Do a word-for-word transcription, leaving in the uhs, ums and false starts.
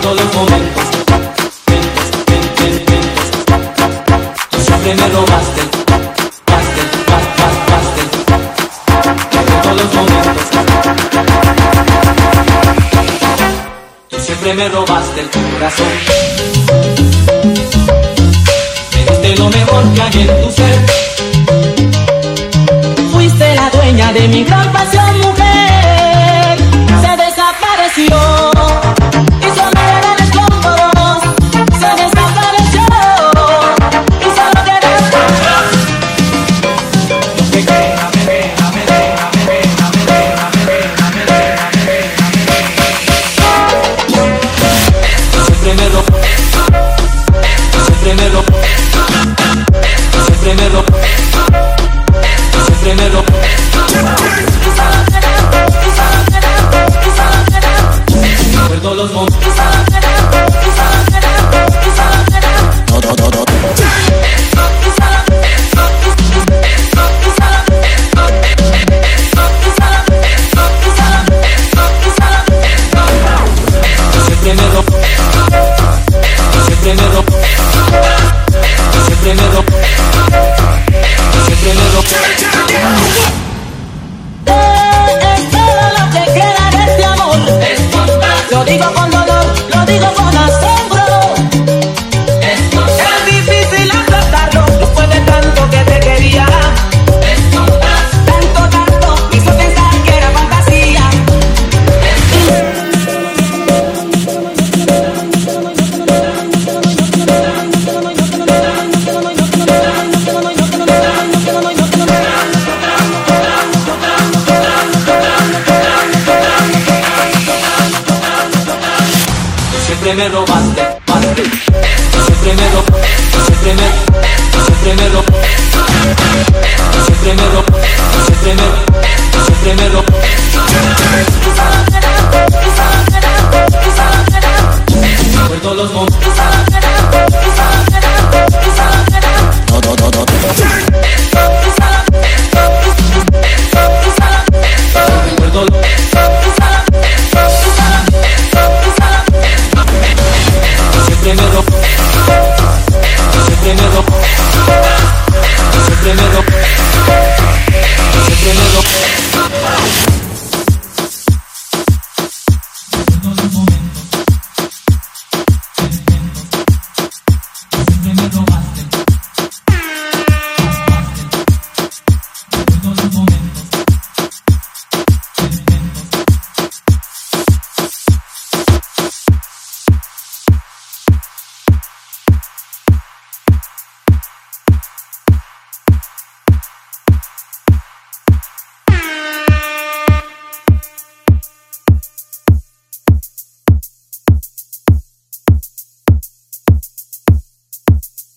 todos los momentos. Tú siempre me robaste el pastel, pastel, pastel. En todos los momentos. Tú siempre me robaste el corazón. Me diste lo mejor que hay en tu ser. Fuiste la dueña de mi gran pasión, mujer. Se desapareció. Y solo eran escombros. Se desapareció. Y solo quedas tú. Me deja, me deja, me deja, me deja, me deja, me deja, me deja, me deja, me deja. Siempre me robó. Siempre me robó. Siempre me robó. Siempre me robó. Recuerdo los momentos. Siempre me robó. Siempre me robó. Siempre me robó. Siempre me robó. Lo digo con dolor, lo digo con asombro. Esto es difícil aceptarlo. Después de tanto que te quería, esto tanto, tanto, me hizo pensar que era fantasía. Siempre me robaste, robaste. Siempre me robó, siempre me, siempre me robó. Siempre me robó, siempre me, siempre me robó.